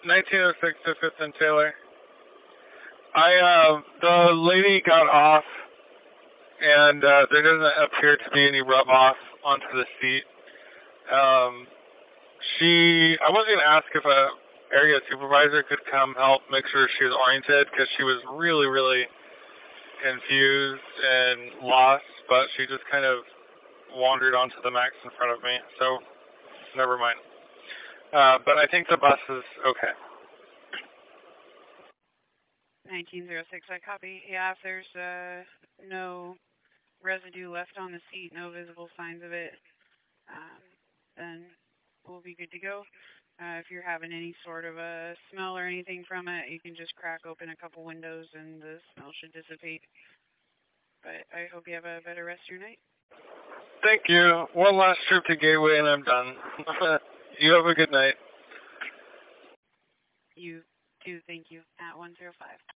1906 to 5th and Taylor. The lady got off, and there doesn't appear to be any rub off onto the seat. I was going to ask if a area supervisor could come help make sure she was oriented, because she was really, really confused and lost, but she just kind of wandered onto the max in front of me, so never mind. But I think the bus is okay. 1906, I copy. Yeah, if there's no residue left on the seat, no visible signs of it, then we'll be good to go. If you're having any sort of a smell or anything from it, you can just crack open a couple windows and the smell should dissipate. But I hope you have a better rest of your night. Thank you. One last trip to Gateway and I'm done. You have a good night. You too, thank you. At 105.